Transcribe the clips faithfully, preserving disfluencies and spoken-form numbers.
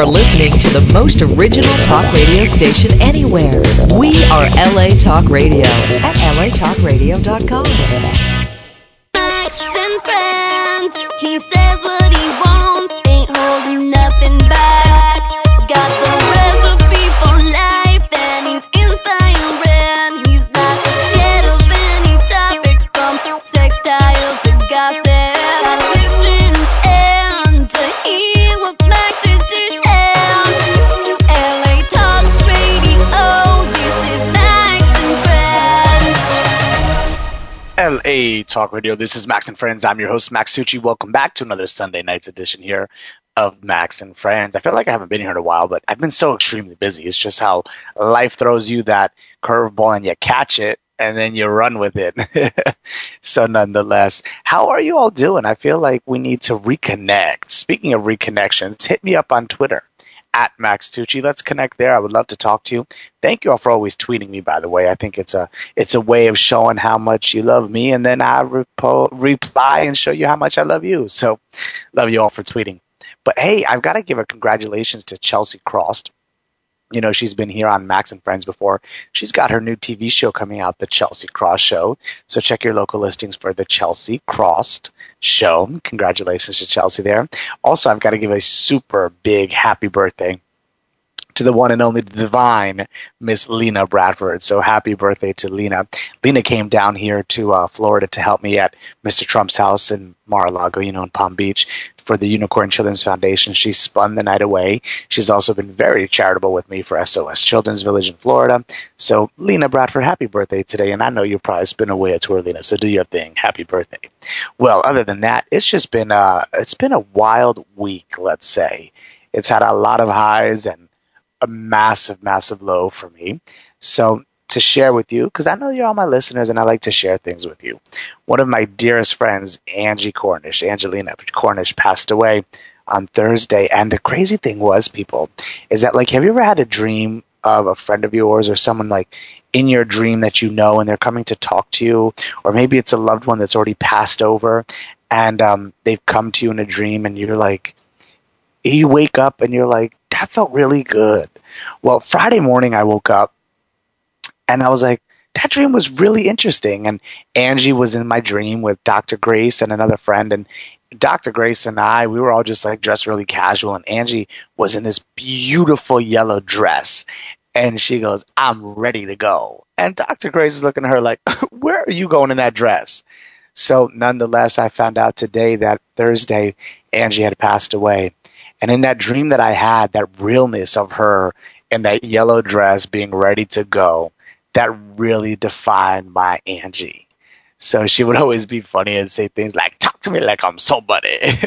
are listening to the most original talk radio station anywhere. We are L A Talk Radio at L A talk radio dot com. And friends, he says what he wants, ain't holding nothing back. Got the recipe for life, and he's inspiring. He's not scared of any topic, from sextile to gossip. Gotta listen and to hear what Max is to share. L A Talk Radio, this is Max and Friends. L A Talk Radio, this is Max and Friends. I'm your host, Max Tucci. Welcome back to another Sunday night's edition here of Max and Friends. I feel like I haven't been here in a while, but I've been so extremely busy. It's just how life throws you that curveball and you catch it and then you run with it. So nonetheless, how are you all doing? I feel like we need to reconnect. Speaking of reconnections, hit me up on Twitter at Max Tucci. Let's connect there. I would love to talk to you. Thank you all for always tweeting me, by the way. I think it's a it's a way of showing how much you love me, and then I repo- reply and show you how much I love you. So love you all for tweeting. But hey, I've got to give a congratulations to Chelsea Cross. You know, she's been here on Max and Friends before. She's got her new T V show coming out, The Chelsea Cross Show. So check your local listings for The Chelsea Cross Show. Congratulations to Chelsea there. Also, I've got to give a super big happy birthday to the one and only divine Miss Lena Bradford. So happy birthday to Lena. Lena came down here to uh, Florida to help me at Mister Trump's house in Mar-a-Lago, you know, in Palm Beach, for the Unicorn Children's Foundation. She spun the night away. She's also been very charitable with me for S O S Children's Village in Florida. So Lena Bradford, happy birthday today. And I know you'll probably spin away a tour, Lena, so do your thing. Happy birthday. Well, other than that, it's just been uh, it's been a wild week, let's say. It's had a lot of highs and a massive, massive low for me. So to share with you, because I know you're all my listeners and I like to share things with you. One of my dearest friends, Angie Cornish, Angelina Cornish, passed away on Thursday. And the crazy thing was, people, is that, like, have you ever had a dream of a friend of yours or someone, like, in your dream that you know and they're coming to talk to you? Or maybe it's a loved one that's already passed over and um, they've come to you in a dream and you're like, you wake up and you're like, that felt really good. Well, Friday morning I woke up and I was like, that dream was really interesting. And Angie was in my dream with Doctor Grace and another friend. And Doctor Grace and I, we were all just like dressed really casual. And Angie was in this beautiful yellow dress. And she goes, I'm ready to go. And Doctor Grace is looking at her like, where are you going in that dress? So nonetheless, I found out today that Thursday, Angie had passed away. And in that dream that I had, that realness of her in that yellow dress being ready to go, that really defined my Angie. So she would always be funny and say things like, talk to me like I'm somebody.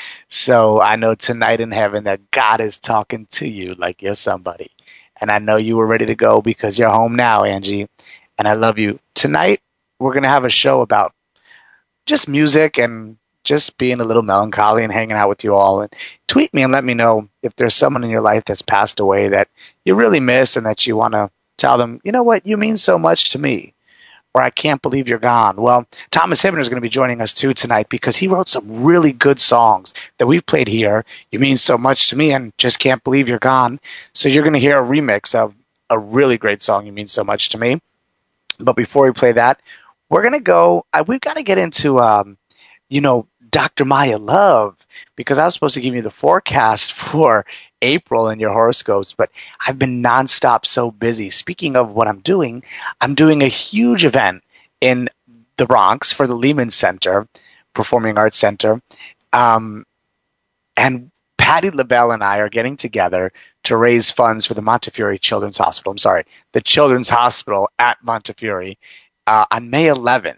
So I know tonight in heaven that God is talking to you like you're somebody. And I know you were ready to go because you're home now, Angie. And I love you. Tonight, we're going to have a show about just music and just being a little melancholy and hanging out with you all. And tweet me and let me know if there's someone in your life that's passed away that you really miss and that you want to tell them, you know what, you mean so much to me, or I can't believe you're gone. Well, Thomas Hibner is going to be joining us too tonight because he wrote some really good songs that we've played here. You mean so much to me and Just Can't Believe You're Gone. So you're going to hear a remix of a really great song, You Mean So Much to Me. But before we play that, we're going to go, uh, we've got to get into, um, you know, Doctor Maya Love, because I was supposed to give you the forecast for April in your horoscopes, but I've been nonstop so busy. Speaking of what I'm doing, I'm doing a huge event in the Bronx for the Lehman Center, Performing Arts Center, um, and Patti LaBelle and I are getting together to raise funds for the Montefiore Children's Hospital. I'm sorry, the Children's Hospital at Montefiore uh, on May eleventh.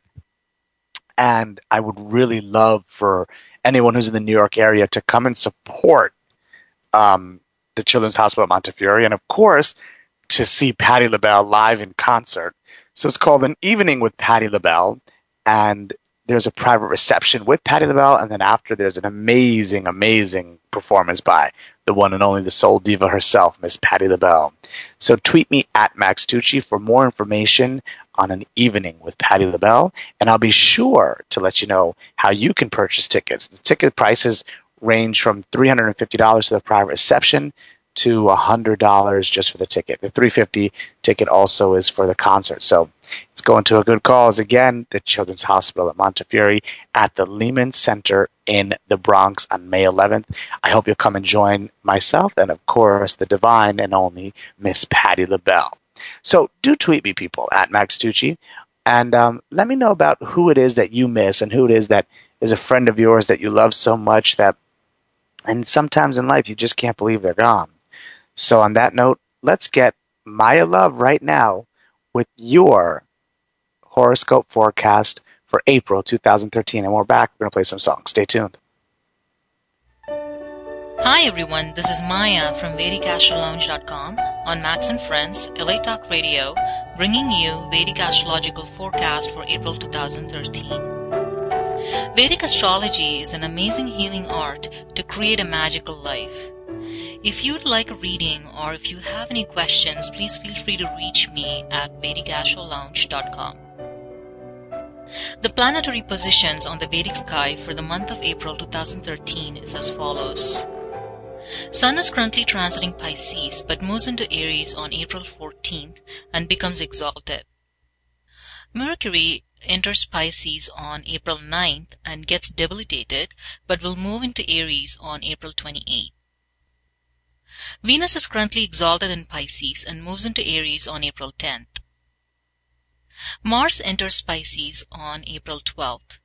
And I would really love for anyone who's in the New York area to come and support um, the Children's Hospital at Montefiore. And, of course, to see Patti LaBelle live in concert. So it's called An Evening with Patti LaBelle. And there's a private reception with Patti LaBelle. And then after, there's an amazing, amazing performance by the one and only, the soul diva herself, Miss Patti LaBelle. So tweet me at Max Tucci for more information on An Evening with Patti LaBelle, and I'll be sure to let you know how you can purchase tickets. The ticket prices range from three hundred fifty dollars to the private reception to one hundred dollars just for the ticket. The three hundred fifty dollars ticket also is for the concert. So it's going to a good cause. Again, the Children's Hospital at Montefiore at the Lehman Center in the Bronx on May eleventh. I hope you'll come and join myself and, of course, the divine and only Miss Patti LaBelle. So do tweet me, people, at Max Tucci, and um, let me know about who it is that you miss and who it is that is a friend of yours that you love so much that, and sometimes in life you just can't believe they're gone. So on that note, let's get Maya Love right now with your horoscope forecast for April two thousand thirteen. And we're back. We're going to play some songs. Stay tuned. Hi everyone, this is Maya from Vedic Astro Lounge dot com on Max and Friends, L A Talk Radio, bringing you Vedic Astrological Forecast for April two thousand thirteen. Vedic astrology is an amazing healing art to create a magical life. If you'd like a reading or if you have any questions, please feel free to reach me at Vedic Astro Lounge dot com. The planetary positions on the Vedic sky for the month of April two thousand thirteen is as follows. Sun is currently transiting Pisces but moves into Aries on April fourteenth and becomes exalted. Mercury enters Pisces on April ninth and gets debilitated but will move into Aries on April twenty-eighth. Venus is currently exalted in Pisces and moves into Aries on April tenth. Mars enters Pisces on April twelfth.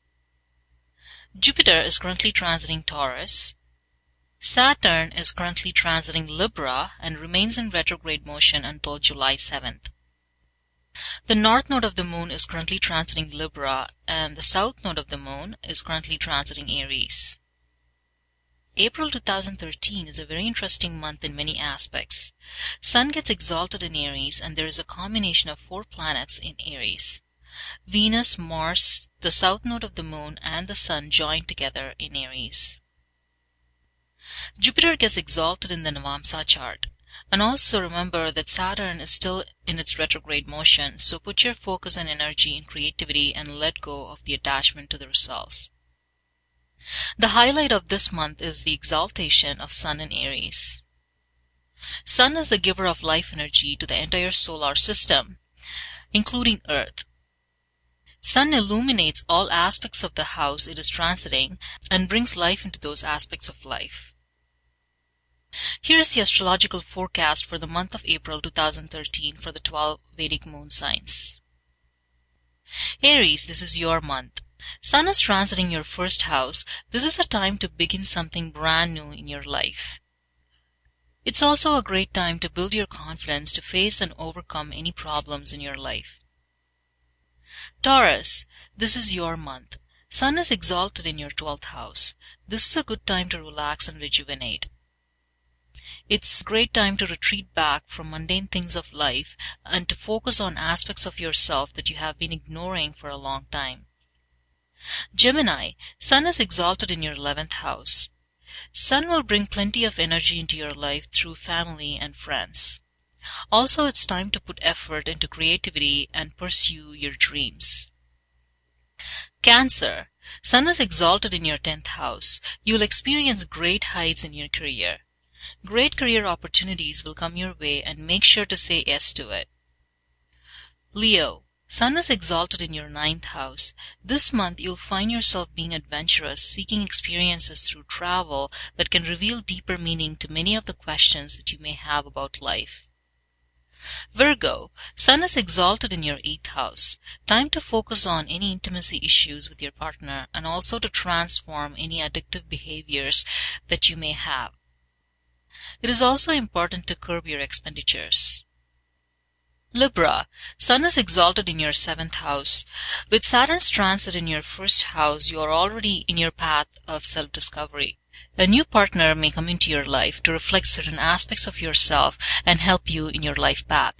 Jupiter is currently transiting Taurus. Saturn is currently transiting Libra and remains in retrograde motion until July seventh. The north node of the moon is currently transiting Libra and the south node of the moon is currently transiting Aries. April two thousand thirteen is a very interesting month in many aspects. Sun gets exalted in Aries and there is a combination of four planets in Aries. Venus, Mars, the south node of the moon, and the Sun join together in Aries. Jupiter gets exalted in the Navamsa chart. And also remember that Saturn is still in its retrograde motion, so put your focus and energy in creativity and let go of the attachment to the results. The highlight of this month is the exaltation of Sun in Aries. Sun is the giver of life energy to the entire solar system, including Earth. Sun illuminates all aspects of the house it is transiting and brings life into those aspects of life. Here is the astrological forecast for the month of April two thousand thirteen for the twelve Vedic moon signs. Aries, this is your month. Sun is transiting your first house. This is a time to begin something brand new in your life. It's also a great time to build your confidence to face and overcome any problems in your life. Taurus, this is your month. Sun is exalted in your twelfth house. This is a good time to relax and rejuvenate. It's a great time to retreat back from mundane things of life and to focus on aspects of yourself that you have been ignoring for a long time. Gemini, Sun is exalted in your eleventh house. Sun will bring plenty of energy into your life through family and friends. Also, it's time to put effort into creativity and pursue your dreams. Cancer, Sun is exalted in your tenth house. You'll experience great heights in your career. Great career opportunities will come your way and make sure to say yes to it. Leo, Sun is exalted in your ninth house. This month you'll find yourself being adventurous, seeking experiences through travel that can reveal deeper meaning to many of the questions that you may have about life. Virgo, Sun is exalted in your eighth house. Time to focus on any intimacy issues with your partner and also to transform any addictive behaviors that you may have. It is also important to curb your expenditures. Libra, Sun is exalted in your seventh house. With Saturn's transit in your first house, you are already in your path of self-discovery. A new partner may come into your life to reflect certain aspects of yourself and help you in your life path.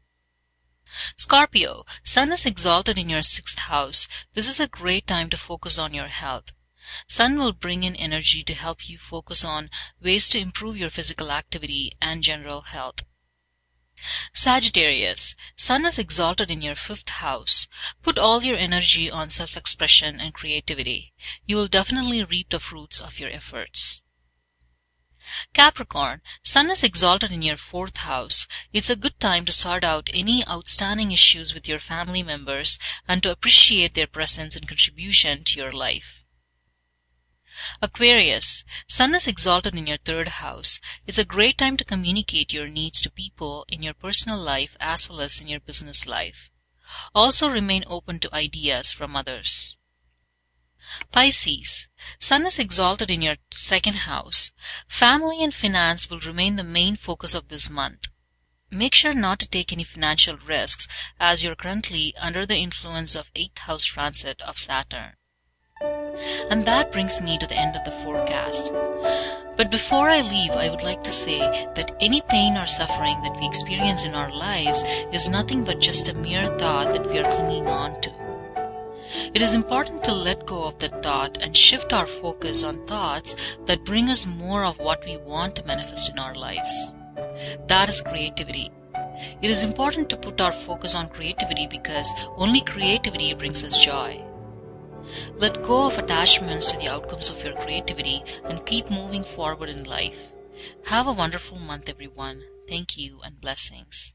Scorpio, Sun is exalted in your sixth house. This is a great time to focus on your health. Sun will bring in energy to help you focus on ways to improve your physical activity and general health. Sagittarius, Sun is exalted in your fifth house. Put all your energy on self-expression and creativity. You will definitely reap the fruits of your efforts. Capricorn, Sun is exalted in your fourth house. It's a good time to sort out any outstanding issues with your family members and to appreciate their presence and contribution to your life. Aquarius, Sun is exalted in your third house. It's a great time to communicate your needs to people in your personal life as well as in your business life. Also remain open to ideas from others. Pisces, Sun is exalted in your second house. Family and finance will remain the main focus of this month. Make sure not to take any financial risks as you're currently under the influence of eighth house transit of Saturn. And that brings me to the end of the forecast. But before I leave, I would like to say that any pain or suffering that we experience in our lives is nothing but just a mere thought that we are clinging on to. It is important to let go of that thought and shift our focus on thoughts that bring us more of what we want to manifest in our lives. That is creativity. It is important to put our focus on creativity because only creativity brings us joy. Let go of attachments to the outcomes of your creativity and keep moving forward in life. Have a wonderful month, everyone. Thank you and blessings.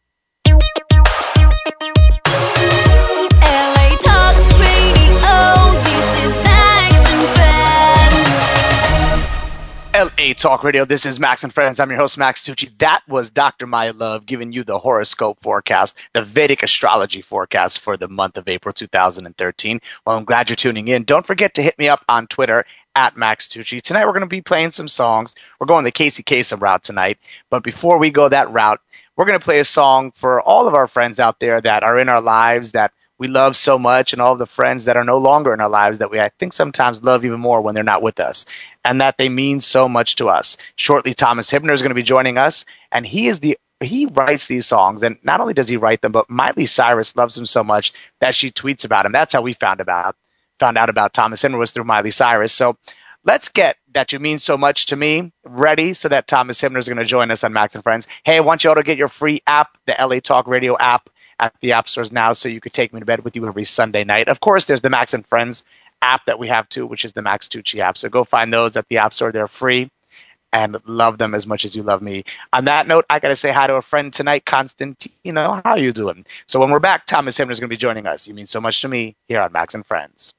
L A Talk Radio, this is Max and Friends. L A Talk Radio, this is Max and Friends. I'm your host, Max Tucci. That was Doctor Maya Love giving you the horoscope forecast, the Vedic astrology forecast for the month of April two thousand thirteen. Well, I'm glad you're tuning in. Don't forget to hit me up on Twitter at Max Tucci. Tonight we're going to be playing some songs. We're going the Casey Kasem route tonight. But before we go that route, we're going to play a song for all of our friends out there that are in our lives that we love so much, and all of the friends that are no longer in our lives that we, I think, sometimes love even more when they're not with us, and that they mean so much to us. Shortly, Thomas Hibner is going to be joining us, and he is the he writes these songs, and not only does he write them, but Miley Cyrus loves him so much that she tweets about him. That's how we found about found out about Thomas Hibner, was through Miley Cyrus. So let's get That You Mean So Much to Me ready so that Thomas Hibner is going to join us on Max and Friends. Hey, I want you all to get your free app, the L A Talk Radio app, at the app stores now, so you could take me to bed with you every Sunday night. Of course, there's the Max and Friends app that we have too, which is the Max Tucci app. So go find those at the app store. They're free, and love them as much as you love me. On that note, I got to say hi to a friend tonight, Constantino. How you doing? So when we're back, Thomas Hibner is going to be joining us. You Mean So Much to Me here on Max and Friends.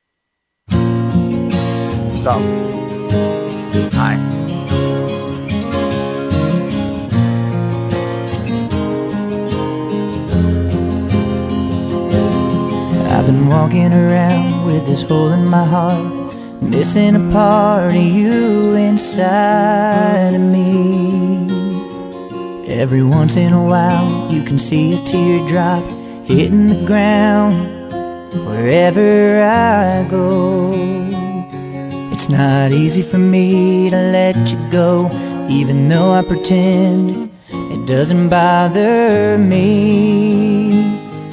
So, hi. I've been walking around with this hole in my heart, missing a part of you inside of me. Every once in a while you can see a teardrop hitting the ground wherever I go. It's not easy for me to let you go, even though I pretend it doesn't bother me.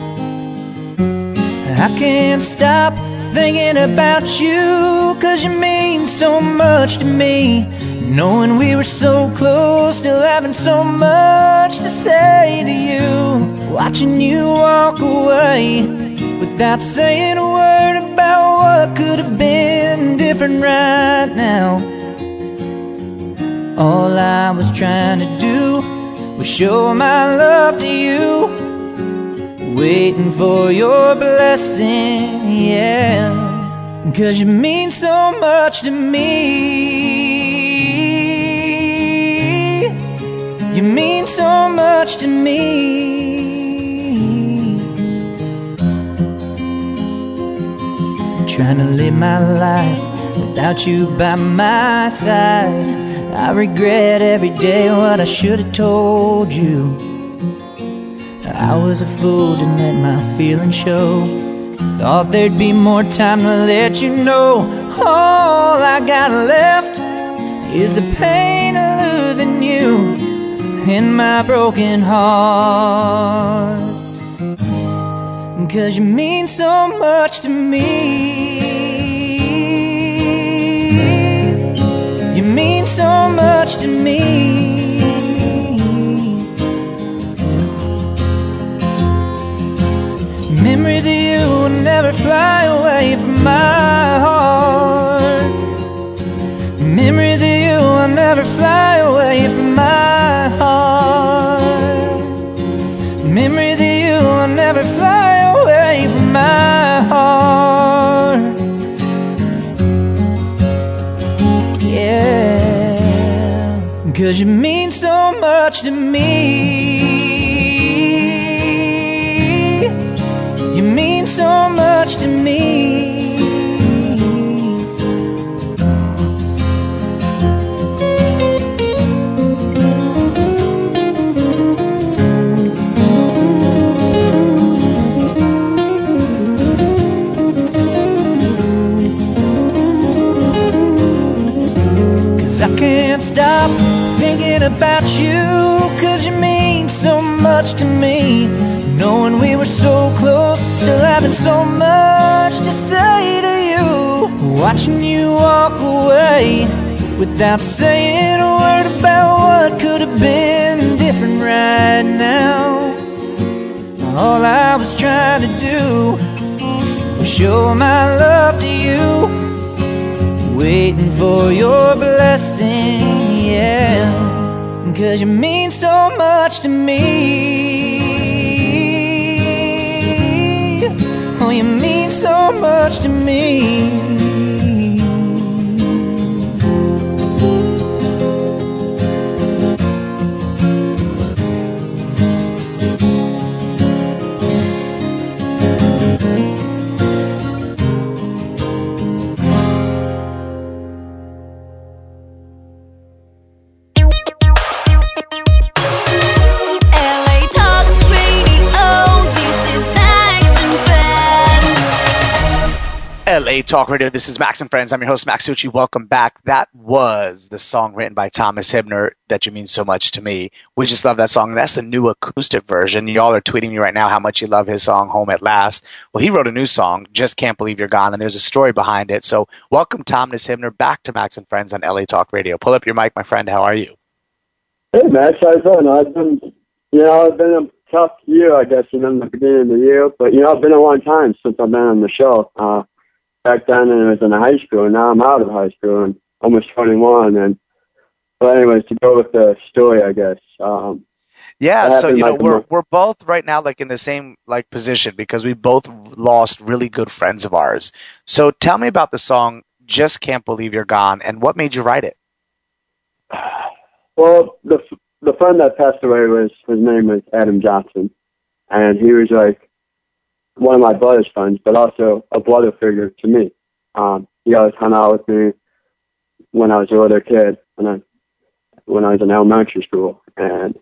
I can't stop thinking about you, 'cause you mean so much to me. Knowing we were so close, still having so much to say to you. Watching you walk away without saying a word about what could have been different right now. All I was trying to do was show my love to you, waiting for your blessing, yeah. 'Cause you mean so much to me. You mean so much to me. I'm trying to live my life without you by my side. I regret every day what I should have told you. I was a fool to let my feelings show. Thought there'd be more time to let you know. All I got left is the pain of losing you in my broken heart. 'Cause you mean so much to me. You mean so much to me. Memories of you will never fly away from my heart. Memories of you will never fly away from my heart. Memories of you will never fly away from my heart. Yeah, 'cause you mean so much to me. You mean so much to me. I can't stop thinking about you, 'cause you mean so much to me. Knowing we were so close, still having so much to say to you. Watching you walk away without saying a word about what could have been different right now. All I was trying to do was show my love to you, waiting for your blessing, yeah. 'Cause you mean so much to me. Oh, you mean so much to me. L A Talk Radio, this is Max and Friends. I'm your host, Max Tucci. Welcome back. That was the song written by Thomas Hibner, That You Mean So Much to Me. We just love that song. That's the new acoustic version. Y'all are tweeting me right now how much you love his song, Home at Last. Well, he wrote a new song, Just Can't Believe You're Gone, and there's a story behind it. So welcome, Thomas Hibner, back to Max and Friends on L A Talk Radio. Pull up your mic, my friend. How are you? Hey, Max. How's it going? I've been, you know, it's been a tough year, I guess, you know, in the beginning of the year. But, you know, it's been a long time since I've been on the show. Uh, Back then, I was in high school, and now I'm out of high school and almost twenty-one. And but anyways, to go with the story, I guess. Um, yeah, so you know like we're we're both right now like in the same like position because we both lost really good friends of ours. So tell me about the song "Just Can't Believe You're Gone" and what made you write it. Well, the the friend that passed away was his name was Adam Johnson, and he was like one of my brother's friends, but also a brother figure to me. Um, he always hung out with me when I was a little kid, when I when I was in elementary school, and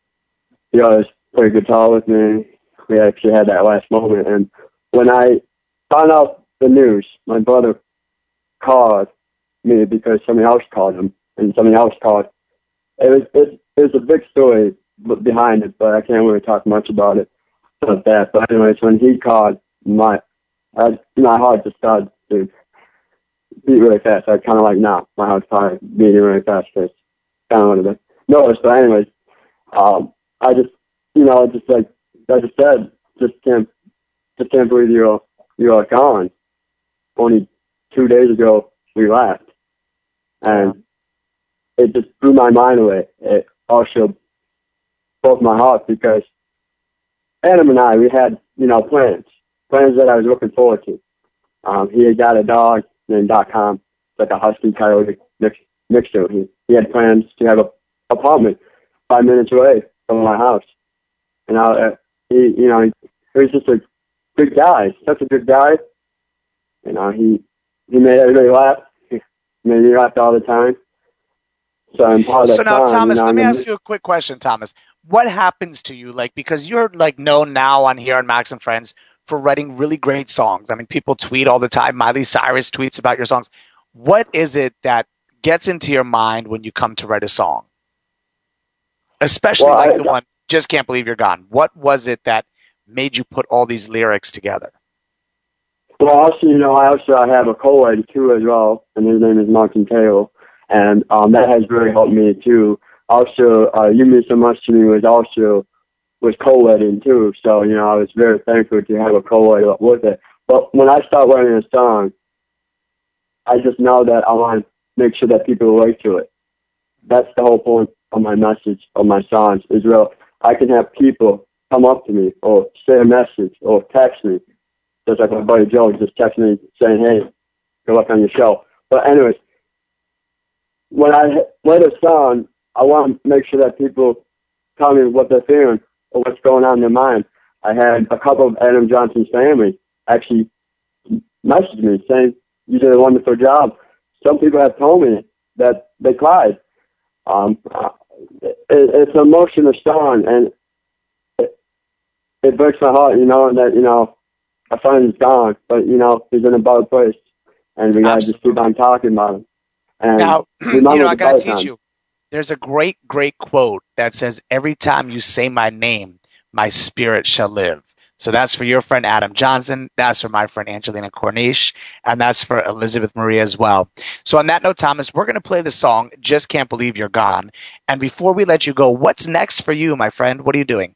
he always played guitar with me. We actually had that last moment, and when I found out the news, my brother called me because somebody else called him, and somebody else called. It was it, it was a big story behind it, but I can't really talk much about it. About that, but anyways, when he called, my I, my heart just started to beat really fast. I kind of like, nah, my heart's probably beating really fast. It's kind of what it noticed. But anyways, um, I just, you know, just like I just said, just can't, just can't believe you're you're gone. Only two days ago we left, and it just blew my mind away. It also broke my heart because Adam and I, we had, you know, plans, plans that I was looking forward to. Um, he had got a dog named Dot Com, it's like a husky coyote mix, mixture. He, he had plans to have an apartment five minutes away from my house. And I, uh, he, you know, he, he was just a good guy, such a good guy. You know, he, he made everybody laugh. He made me laugh all the time. So I'm part of that So now, song, Thomas, you know, let me and ask you a quick question, Thomas. What happens to you, like, because you're like known now on here on Max and Friends for writing really great songs. I mean, people tweet all the time. Miley Cyrus tweets about your songs. What is it that gets into your mind when you come to write a song? Especially Well, like I- the one, Just Can't Believe You're Gone. What was it that made you put all these lyrics together? Well, also, you know, I also I have a co-writer too as well, and his name is Martin Taylor, and um, that has really helped me too. Also, uh, You Mean So Much to Me was also was co-writing too. So, you know, I was very thankful to have a co-writer with it. But when I start writing a song, I just know that I want to make sure that people relate to it. That's the whole point of my message, of my songs, is real. I can have people come up to me or say a message or text me. Just like my buddy Joe just texted me saying, hey, good luck on your show. But anyways, when I write a song, I want to make sure that people tell me what they're feeling or what's going on in their mind. I had a couple of Adam Johnson's family actually message me saying, you did a wonderful job. Some people have told me that they cried. Um, it, it's an emotional song, and it, it breaks my heart, you know, that, you know, a friend is gone, but, you know, he's in a better place, and we got to just keep on talking about him. And now, you know, I got to teach time. you. There's a great, great quote that says, every time you say my name, my spirit shall live. So that's for your friend Adam Johnson, that's for my friend Angelina Corniche, and that's for Elizabeth Marie as well. So on that note, Thomas, we're going to play the song, Just Can't Believe You're Gone. And before we let you go, what's next for you, my friend? What are you doing?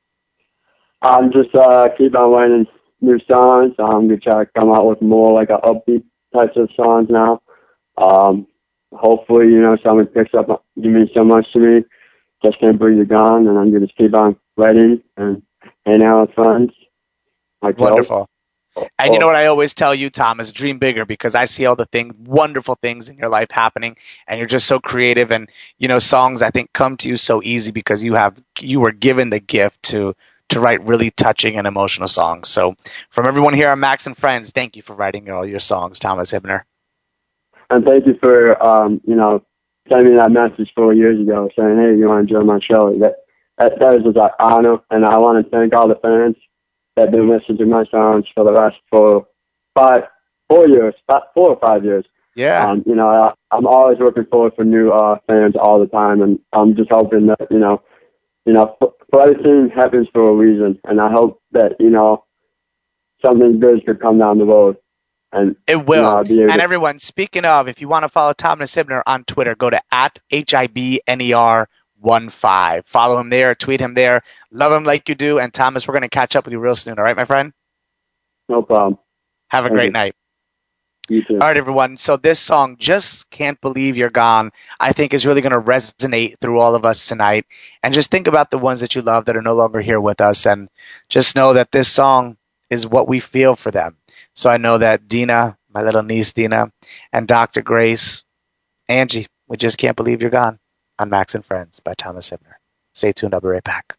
I'm just uh, keep on writing new songs. I'm going to try to come out with more like a upbeat types of songs now. Um, hopefully, you know, someone picks up, you mean so much to me, Just Can't Believe You're Gone, and I'm going to keep on writing and hang out with friends. Like Wonderful. Oh, and you know what I always tell you, Thomas, dream bigger, because I see all the things, wonderful things in your life happening, and you're just so creative. And, you know, songs, I think, come to you so easy because you have, you were given the gift to, to write really touching and emotional songs. So from everyone here on Max and Friends, thank you for writing all your songs, Thomas Hibner. And thank you for, um, you know, sending me that message four years ago saying, hey, you want to join my show. That, that, that is just an honor, and I want to thank all the fans that have been listening to my songs for the last four, five, four years, five, four or five years. Yeah. Um, you know, I, I'm always looking forward for new uh, fans all the time, and I'm just hoping that, you know, you know, for, for everything happens for a reason, and I hope that, you know, something good could come down the road. And it will. You know, and everyone, speaking of, if you want to follow Thomas Hibner on Twitter, go to at H I B N E R one five. Follow him there, tweet him there. Love him like you do. And Thomas, we're going to catch up with you real soon. All right, my friend? No problem. Have a Thank great you. night. You too. All right, everyone. So this song, Just Can't Believe You're Gone, I think is really going to resonate through all of us tonight. And just think about the ones that you love that are no longer here with us. And just know that this song is what we feel for them. So I know that Dina, my little niece Dina, and Doctor Grace, Angie, we just can't believe you're gone on Max and Friends by Thomas Hibner. Stay tuned. I'll be right back.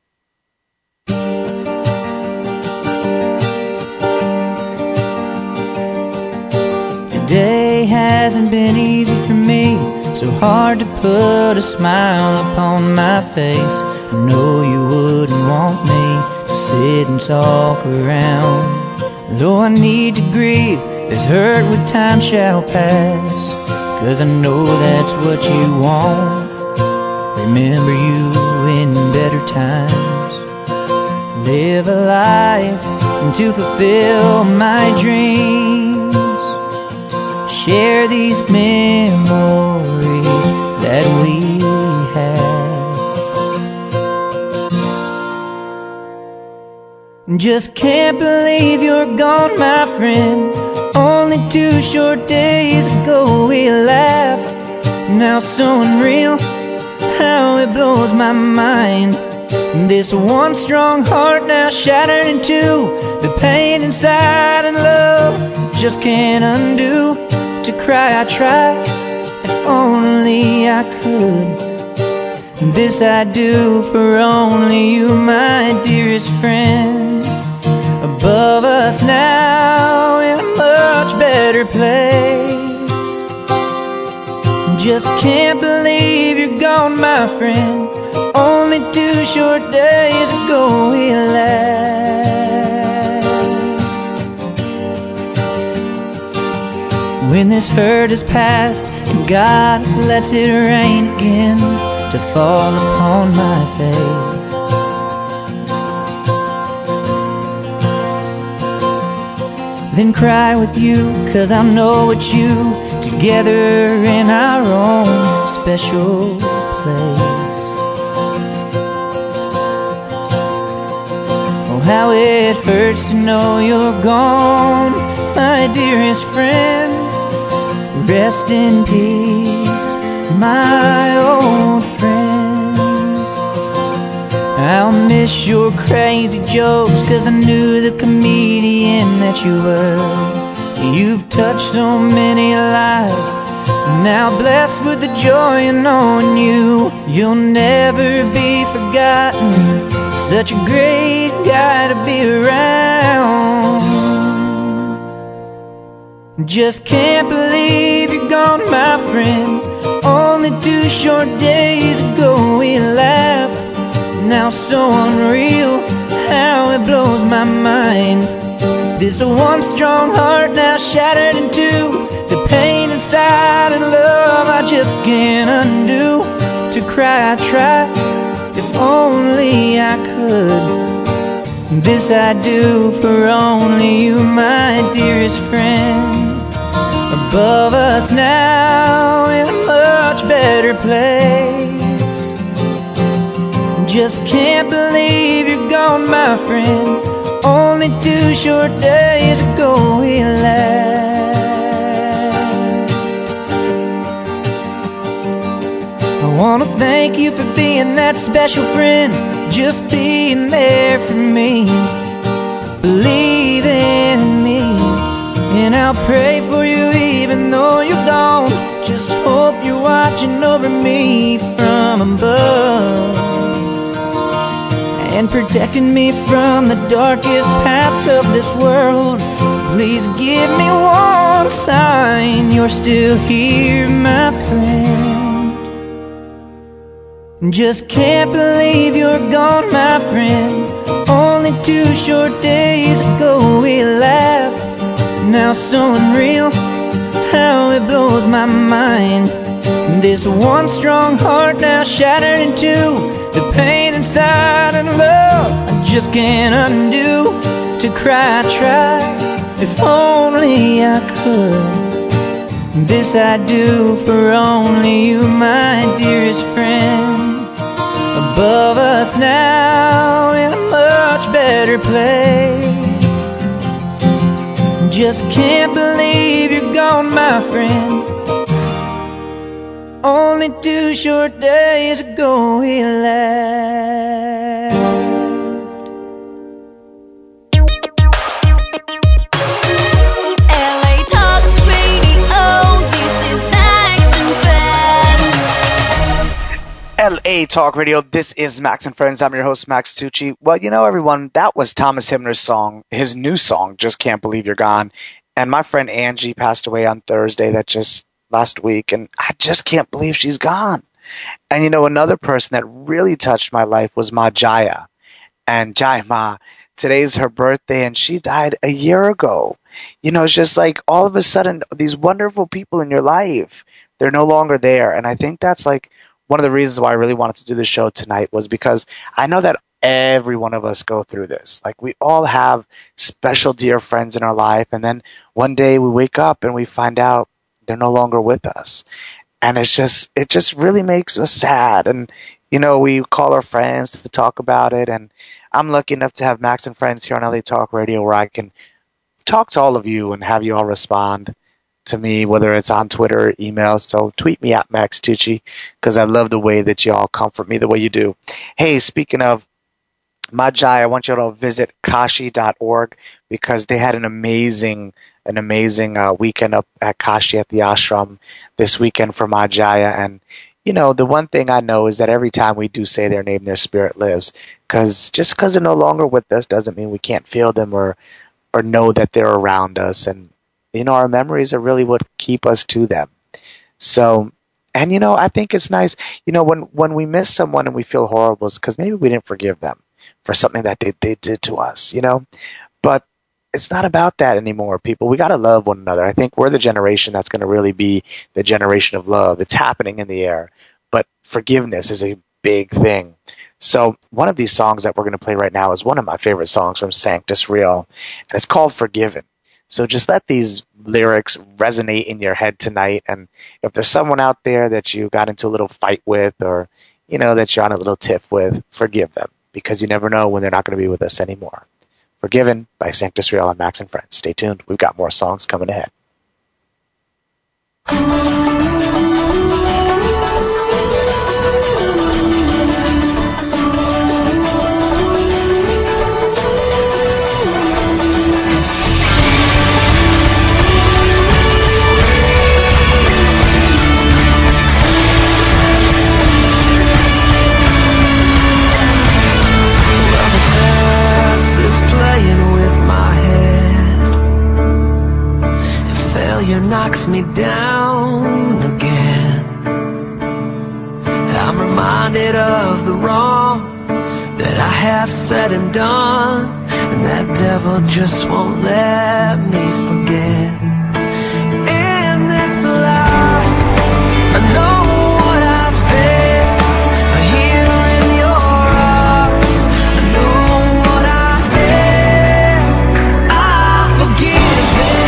Today hasn't been easy for me, so hard to put a smile upon my face. I know you wouldn't want me to sit and talk around. Though I need to grieve, this hurt with time shall pass, 'cause I know that's what you want. Remember you in better times. Live a life and to fulfill my dreams. Share these memories that we had. Just can't believe you're gone, my friend. Only two short days ago we laughed. Now so unreal how it blows my mind. This one strong heart now shattered in two. The pain inside and love just can't undo. To cry I try, if only I could. This I do for only you, my dearest friend. Above us now in a much better place. Just can't believe you're gone, my friend. Only two short days ago we laughed. When this hurt is past and God lets it rain again to fall upon my face, then cry with you, 'cause I know it's you, together in our own special place. how it hurts to know you're gone, my dearest friend. Rest in peace, my old friend. I'll miss your crazy jokes, 'cause I knew the comedian that you were. You've touched so many lives, now blessed with the joy of knowing you. You'll never be forgotten, such a great guy to be around. Just can't believe you're gone, my friend. Only two short days ago we laughed. Now so unreal how it blows my mind. This one strong heart now shattered in two. The pain inside and love I just can't undo. To cry I try, if only I could. This I do for only you, my dearest friend. Above us now in a much better place. Just can't believe you're gone, my friend. Only two short days ago we left. I want to thank you for being that special friend, just being there for me, believing in me. And I'll pray for you even though you're gone. Just hope you're watching over me from above and protecting me from the darkest paths of this world. Please give me one sign you're still here, my friend. Just can't believe you're gone, my friend. Only two short days ago we laughed. Now so unreal how it blows my mind. This one strong heart now shattered in two. The pain inside and love I just can't undo. To cry I try, if only I could. This I do for only you, my dearest friend. Above us now in a much better place. Just can't believe you're gone, my friend. Only two short days ago we left. L A Talk Radio, this is Max and Friends. L A Talk Radio, this is Max and Friends. I'm your host, Max Tucci. Well, you know, everyone, that was Thomas Himner's song, his new song, Just Can't Believe You're Gone. And my friend Angie passed away on Thursday, that just last week, and I just can't believe she's gone. And, you know, another person that really touched my life was Ma Jaya. And Jai Ma, today's her birthday, and she died a year ago. You know, it's just like all of a sudden, these wonderful people in your life, they're no longer there. And I think that's like one of the reasons why I really wanted to do this show tonight, was because I know that every one of us go through this. Like, we all have special dear friends in our life, and then one day we wake up and we find out they're no longer with us. And it's just, it just really makes us sad. And, you know, we call our friends to talk about it. And I'm lucky enough to have Max and Friends here on L A Talk Radio, where I can talk to all of you and have you all respond to me, whether it's on Twitter or email. So tweet me at Max Tucci, because I love the way that you all comfort me the way you do. Hey, speaking of Ma Jaya, I want you to visit Kashi dot org, because they had an amazing, an amazing uh, weekend up at Kashi at the ashram this weekend for Ma Jaya. And, you know, the one thing I know is that every time we do say their name, their spirit lives. Because just because they're no longer with us doesn't mean we can't feel them or, or know that they're around us. And, you know, our memories are really what keep us to them. So, and, you know, I think it's nice, you know, when, when we miss someone and we feel horrible, it's because maybe we didn't forgive them for something that they, they did to us, you know. But it's not about that anymore, people. We got to love one another. I think we're the generation that's going to really be the generation of love. It's happening in the air. But forgiveness is a big thing. So one of these songs that we're going to play right now is one of my favorite songs from Sanctus Real, and it's called Forgiven. So just let these lyrics resonate in your head tonight. And if there's someone out there that you got into a little fight with, or, you know, that you're on a little tiff with, forgive them, because you never know when they're not going to be with us anymore. Forgiven by Sanctus Real on Max and Friends. Stay tuned. We've got more songs coming ahead. Knocks me down again. I'm reminded of the wrong that I have said and done, and that devil just won't let me forget. In this life, I know what I've been. Here in your arms, I know what I've been. I forgive it.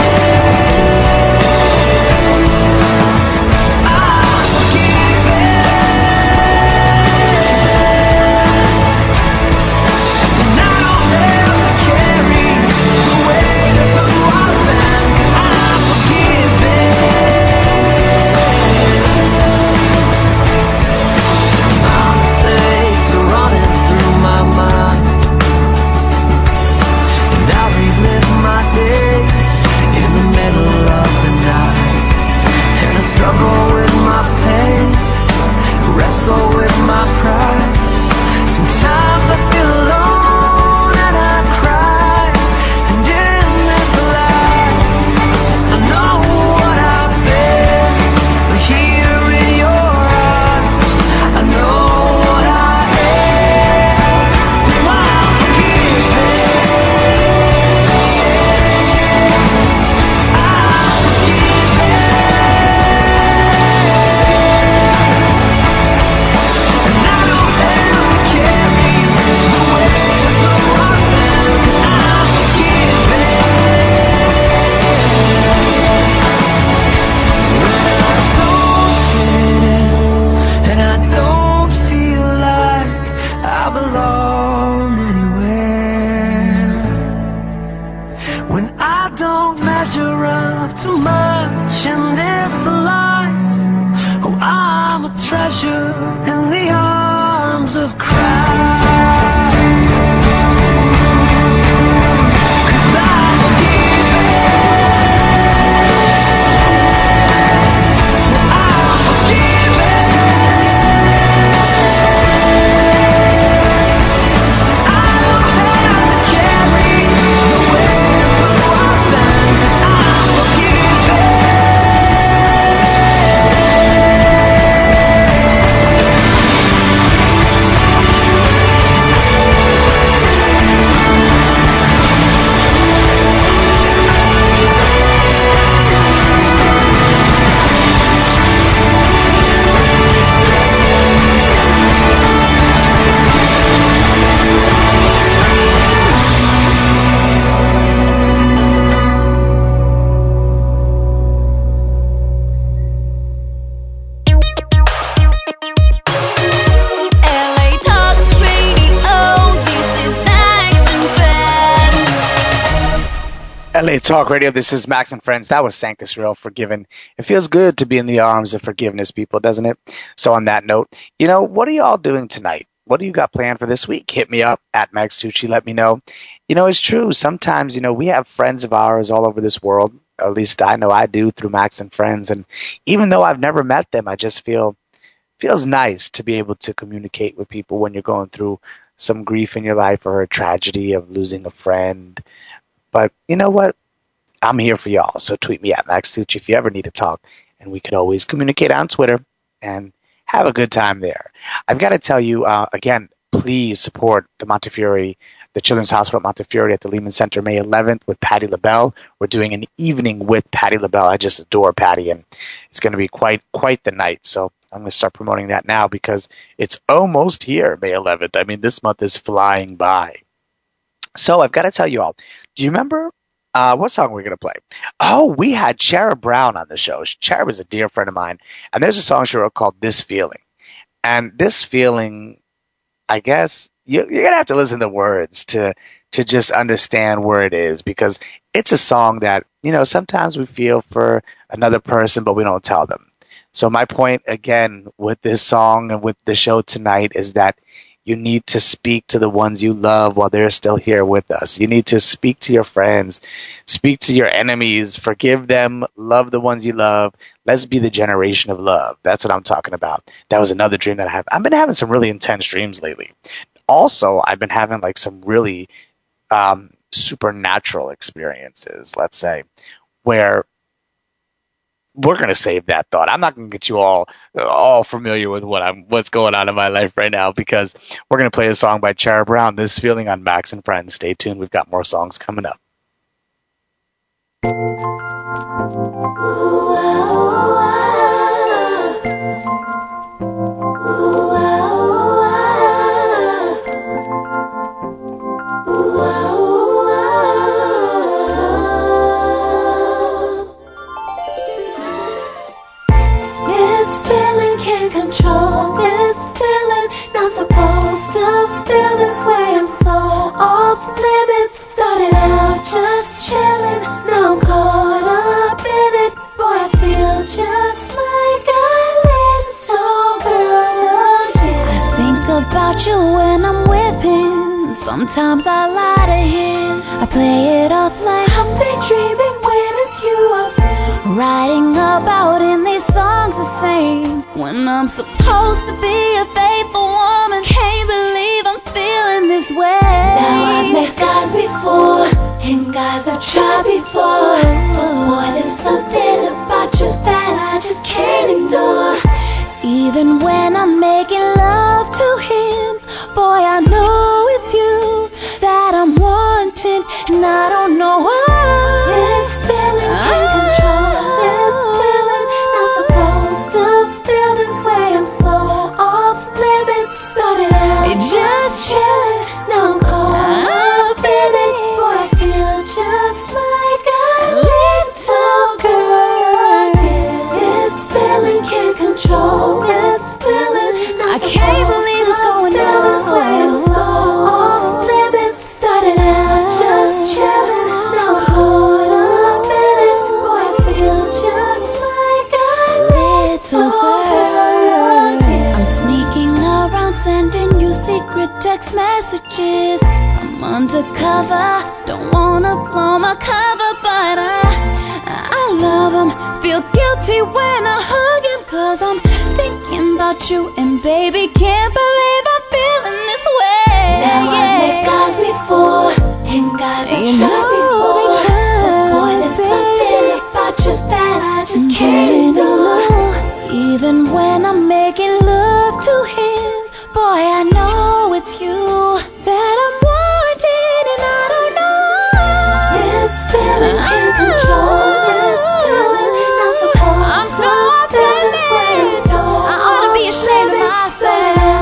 Struggle with my pain, wrestle with my pride. Sometimes I feel alone and I cry. And in this life, I know what I've been. But here in your arms, I know what I am. I'll forgive it. I'll forgive it. In the arms of Christ, 'cause I forgive it. I forgive it. I don't have to carry the weight of what I've done. I forgive it. L A Talk Radio, this is Max and Friends. That was Sanctus Real, Forgiven. It feels good to be in the arms of forgiveness, people, doesn't it? So on that note, you know, what are y'all doing tonight? What do you got planned for this week? Hit me up at Max Tucci. Let me know. You know, it's true. Sometimes, you know, we have friends of ours all over this world. At least I know I do through Max and Friends. And even though I've never met them, I just feel feels nice to be able to communicate with people when you're going through some grief in your life or a tragedy of losing a friend. But you know what? I'm here for y'all. So tweet me at Max Tucci if you ever need to talk. And we could always communicate on Twitter and have a good time there. I've got to tell you, uh, again, please support the Montefiore, the Children's Hospital at Montefiore at the Lehman Center May eleventh with Patti LaBelle. We're doing an evening with Patti LaBelle. I just adore Patti, and it's going to be quite quite the night. So I'm going to start promoting that now because it's almost here, May eleventh. I mean, this month is flying by. So I've got to tell you all, do you remember uh, what song we're going to play? Oh, we had Cherub Brown on the show. Cherub is a dear friend of mine, and there's a song she wrote called This Feeling. And this feeling, I guess, you, you're gonna have to listen to words to to just understand where it is, because it's a song that, you know, sometimes we feel for another person, but we don't tell them. So my point again with this song and with the show tonight is that you need to speak to the ones you love while they're still here with us. You need to speak to your friends, speak to your enemies, forgive them, love the ones you love. Let's be the generation of love. That's what I'm talking about. That was another dream that I have. I've been having some really intense dreams lately. Also, I've been having like some really um, supernatural experiences, let's say, where we're going to save that thought. I'm not going to get you all all familiar with what I'm what's going on in my life right now, because we're going to play a song by Chara Brown, This Feeling, on Max and Friends. Stay tuned. We've got more songs coming up. Control this feeling, not supposed to feel this way. I'm so off limits. Started out just chilling, now I'm caught up in it. Boy, I feel just like a little girl again. I think about you when I'm with him. Sometimes I lie to him. I play it off like I'm daydreaming when it's you. I'm writing about in these songs the same. When I'm supposed to be a faithful woman, can't believe I'm feeling this way. Now I've met guys before, and guys I've tried before. But boy, there's something about you that I just can't ignore. Even when I'm making love to him, boy, I know it's you that I'm wanting, and I don't know why. This feeling can't control this feeling, not supposed to feel this way. I'm so off limits. Started out just chilling, now I'm caught up in it. Boy, I feel just like a little girl. This feeling can't control this feeling. I can't believe it's going down this way. I'm so off limits. Started out just chilling, now I'm caught up in it. Boy, I feel just like a little girl. I'm sneaking around, sending you secret text messages. I'm undercover, don't wanna blow my cover, but I, I love him. Feel guilty when I hug him, cause I'm thinking about you, and baby, can't believe I'm feeling this way. Now yeah. I've met guys before, and guys I've You tried know before. they try, But boy, there's baby. something about you that I just can't ignore. Even when I'm making love to him, boy, I know it's you that I'm wanting, and I don't know why. This feeling can't control this feeling, not supposed I'm so to feel this way. I'm so I ought to be ashamed of myself.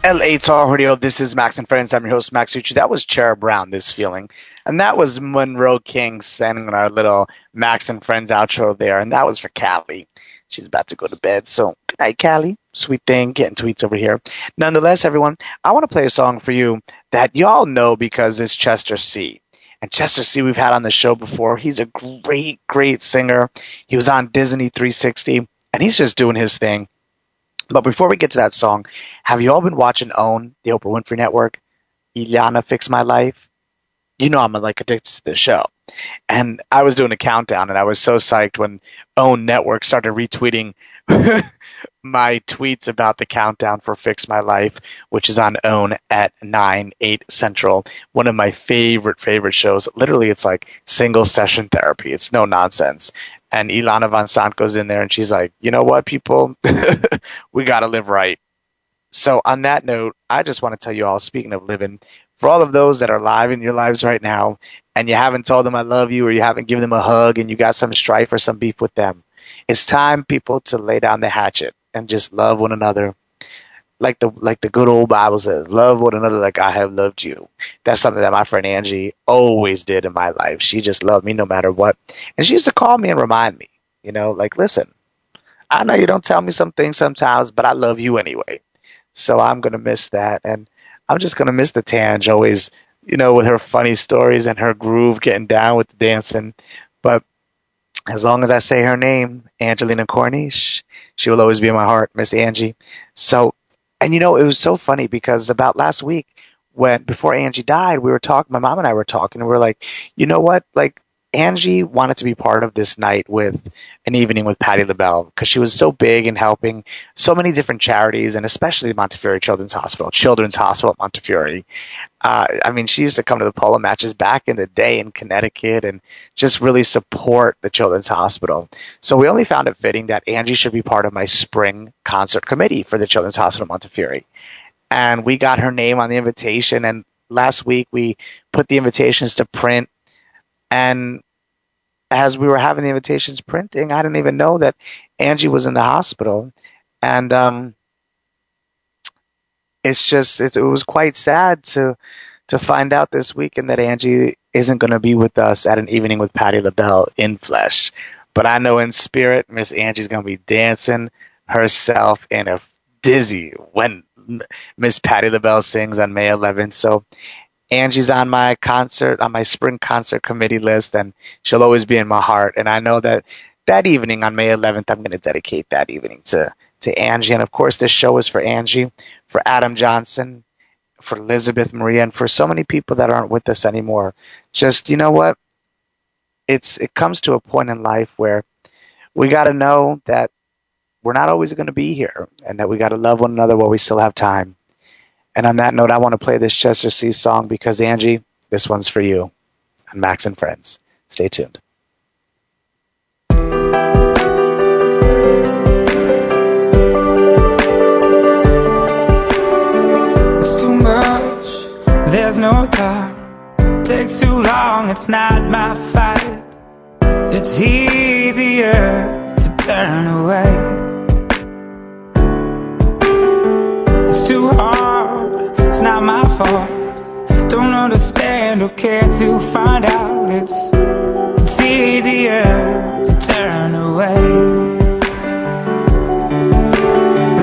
L A Talk Radio. This is Max and Friends. I'm your host, Max Suchi. That was Cherub Brown, This Feeling. And that was Monroe King sending our little Max and Friends outro there. And that was for Callie. She's about to go to bed. So good night, Callie. Sweet thing. Getting tweets over here. Nonetheless, everyone, I want to play a song for you that y'all know because it's Chester C. And Chester C. we've had on the show before. He's a great, great singer. He was on Disney three sixty. And he's just doing his thing. But before we get to that song, have you all been watching OWN, the Oprah Winfrey Network? Ileana Fix My Life? You know I'm like addicted to the show. And I was doing a countdown, and I was so psyched when OWN Network started retweeting my tweets about the countdown for Fix My Life, which is on OWN at nine, eight Central. One of my favorite, favorite shows. Literally, it's like single session therapy. It's no nonsense. And Ilana Van Sant goes in there, and she's like, you know what, people? We got to live right. So on that note, I just want to tell you all, speaking of living, for all of those that are live in your lives right now, and you haven't told them I love you, or you haven't given them a hug, and you got some strife or some beef with them, it's time, people, to lay down the hatchet and just love one another. Like the like the good old Bible says, love one another like I have loved you. That's something that my friend Angie always did in my life. She just loved me no matter what. And she used to call me and remind me, you know, like, listen, I know you don't tell me some things sometimes, but I love you anyway. So I'm going to miss that. And I'm just going to miss the Tange always, you know, with her funny stories and her groove, getting down with the dancing. But as long as I say her name, Angelina Cornish, she will always be in my heart, Miss Angie. So, and you know, it was so funny because about last week, when before Angie died, we were talking, my mom and I were talking, and we were like, you know what, like, Angie wanted to be part of this night with an evening with Patti LaBelle because she was so big in helping so many different charities, and especially Montefiore Children's Hospital, Children's Hospital at Montefiore. Uh, I mean, she used to come to the polo matches back in the day in Connecticut and just really support the Children's Hospital. So we only found it fitting that Angie should be part of my spring concert committee for the Children's Hospital Montefiore. And we got her name on the invitation, and last week we put the invitations to print. And as we were having the invitations printing, I didn't even know that Angie was in the hospital. And um, it's just, it's, it was quite sad to to find out this weekend that Angie isn't going to be with us at an evening with Patti LaBelle in flesh. But I know in spirit, Miss Angie's going to be dancing herself in a dizzy when Miss Patti LaBelle sings on May eleventh. So Angie's on my concert, on my spring concert committee list, and she'll always be in my heart. And I know that that evening on May eleventh, I'm going to dedicate that evening to, to Angie. And, of course, this show is for Angie, for Adam Johnson, for Elizabeth Maria, and for so many people that aren't with us anymore. Just, you know what? It's It comes to a point in life where we got to know that we're not always going to be here and that we got to love one another while we still have time. And on that note, I want to play this Chester C song because, Angie, this one's for you on Max and Friends. Stay tuned. It's too much, there's no time. Takes too long, it's not my fight. It's easier to turn away. It's too hard, it's not my fault. Don't understand or care to find out. It's, it's easier to turn away. The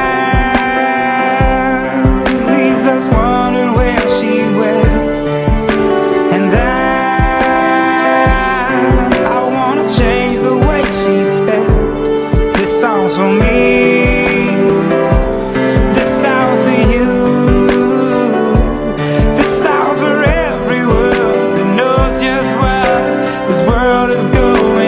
time leaves us wondering where she went. And I, I wanna change the way she spent. This song's for me. Going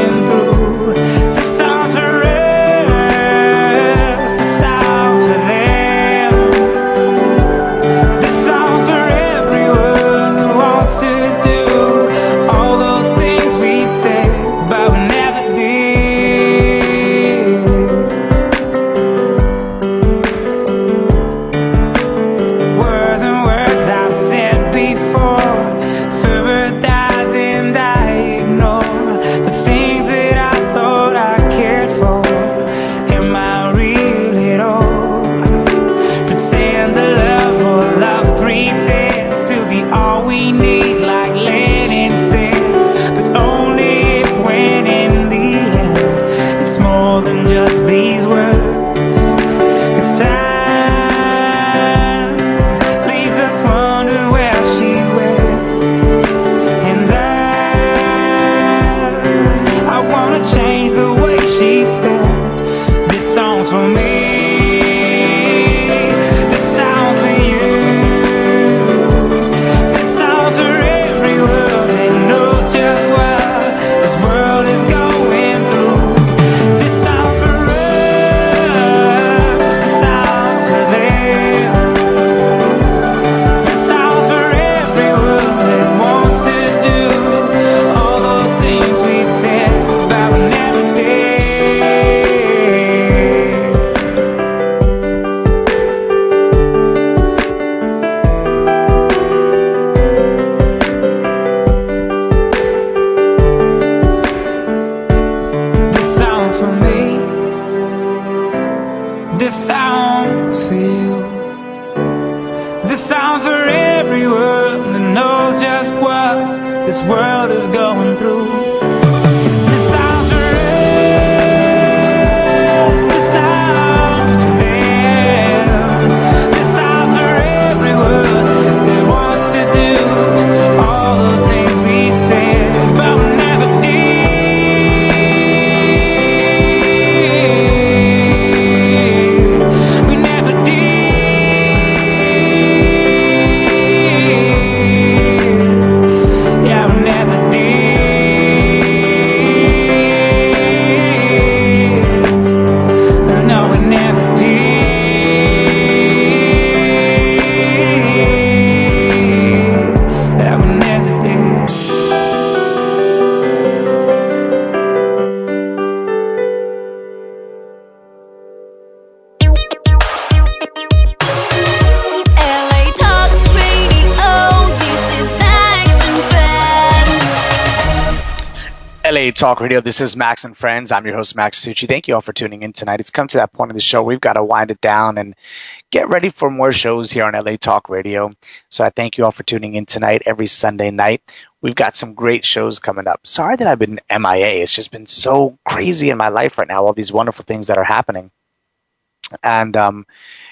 world that knows just what this world is going through. L A Talk Radio, this is Max and Friends. I'm your host, Max Succi. Thank you all for tuning in tonight. It's come to that point of the show. We've got to wind it down and get ready for more shows here on L A Talk Radio. So I thank you all for tuning in tonight, every Sunday night. We've got some great shows coming up. Sorry that I've been M I A. It's just been so crazy in my life right now, all these wonderful things that are happening. And, um,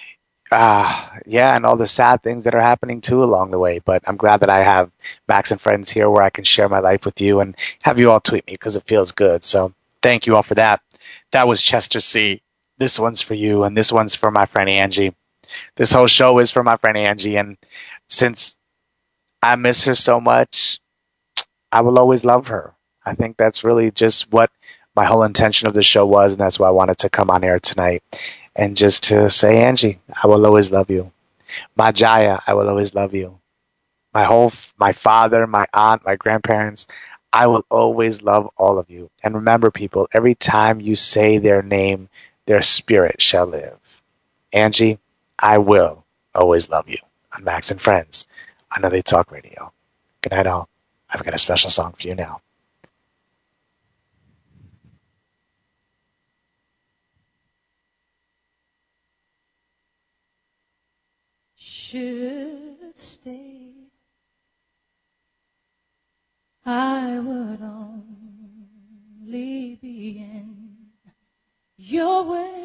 uh, yeah, and all the sad things that are happening too along the way. But I'm glad that I have Max and Friends here where I can share my life with you and have you all tweet me because it feels good. So thank you all for that. That was Chester C. This one's for you, and this one's for my friend Angie. This whole show is for my friend Angie, and since I miss her so much, I will always love her. I think that's really just what my whole intention of the show was, and that's why I wanted to come on air tonight. And just to say, Angie, I will always love you. My Jaya, I will always love you. My whole, my father, my aunt, my grandparents, I will always love all of you. And remember, people, every time you say their name, their spirit shall live. Angie, I will always love you. On Max and Friends on L A Talk Radio. Good night, all. I've got a special song for you now. Should stay, I would only be in your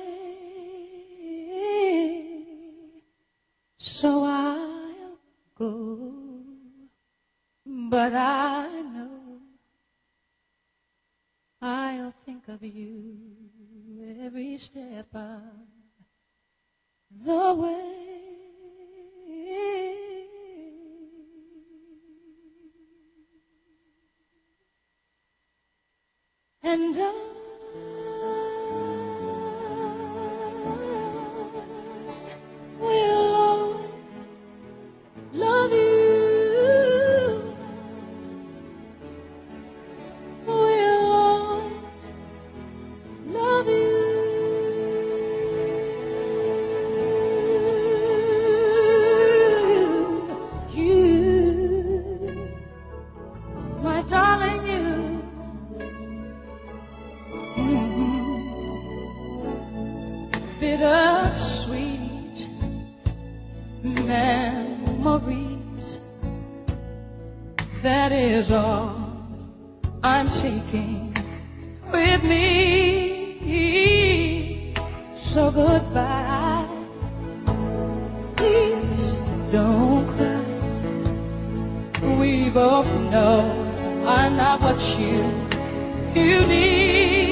way, so I'll go, but I know I'll think of you every step of the way. And I will always love you. Will always love you. You, my darling, you. Bittersweet memories, that is all I'm taking with me. So goodbye, please don't cry. We both know I'm not what you, you need.